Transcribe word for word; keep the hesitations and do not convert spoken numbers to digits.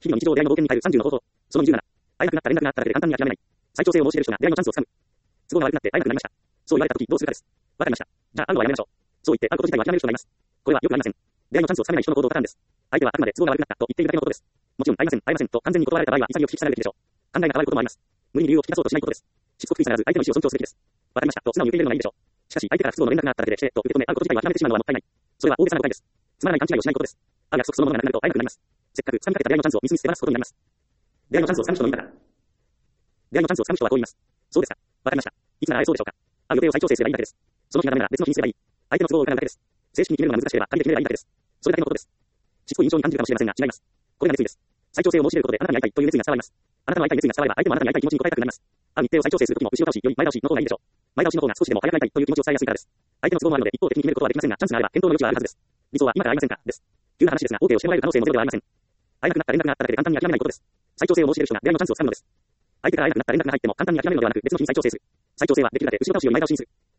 日々の日常出会いの冒険に変えるさんじゅうの方法。そのにじゅうなな。会えなくなった連絡があっただけで簡単に諦めない。再調整を申し出る人が出会いのチャンスをつかむ。都合が悪くなって会えなくなりました。そう言われた時どうするかです。わかりました。じゃあ会うのはやめましょう。そう言って会うこと自体は諦める人がいます。これは良くありません。出会いのチャンスをつかめない人の行動パターンです。相手はあくまで都合が悪くなったと言っているだけのことです。もちろん会いません、会いませんと完全に断られた場合は潔く引き下がるべきでしょう。考えが変わることもあります。無理に理由を聞き出そうとしないことです。しつこくさらず相手の意思を尊重すべきです。わかりましたと素直に受け入れるのがいいでしょう。しかし相手から不都合の連絡があっただけでしてと受け止め会うこと自体は諦めてしまうのはもったいない。それは大げさな誤解です。つまらない勘違いをしないことです。会う約束そのものがなくなると会えなくなります。せっかく掴みかけた出会いのチャンスをミスにして手放すことになります。出会いのチャンスを掴む人の言い方。出会いのチャンスを掴む人はこう言います。そうですか。わかりました。いつなら会えそうでしょうか。会う予定を再調整すればいいだけです。その日がダメなら別の日にすればいい。相手の都合を伺うだけです。正式に決めるのが難しければ仮で決めればいいだけです。それだけのことです。しつこい印象に感じるかもしれませんが違います。これが熱意です。再調整を申し出ることであなたに会いたいという熱意が伝わります。あなたの会いたい熱意が伝われば相手もあなたに会いたい気持ちに応えたくなります。会う日程を再調整するときも後ろ倒しより前倒しの方がいいでしょう。前倒しの方が少しでも早く会いたいという気持ちを伝えやすいからです。相手の都合もあるので一方的に決めることはできませんがチャンスがあれば検討の余地はあるはずです。理想は今から会いませんかです。急な話ですが OK をしてもらえる可能性もゼロではありません。会えなくなった連絡があっただけで簡単に諦めないことです。再調整を申し出る人が出会いのチャンスを掴むのです。相手から会えなくなった連絡が入っても簡単に諦めるのではなく別の日に再調整する。再調整はできるだけ後ろ倒しより前倒しにする。